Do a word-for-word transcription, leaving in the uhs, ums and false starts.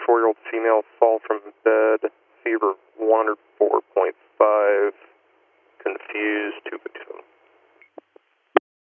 thirty-four-year-old female, fall from bed, fever one oh four point five, confused, two fifty-seven.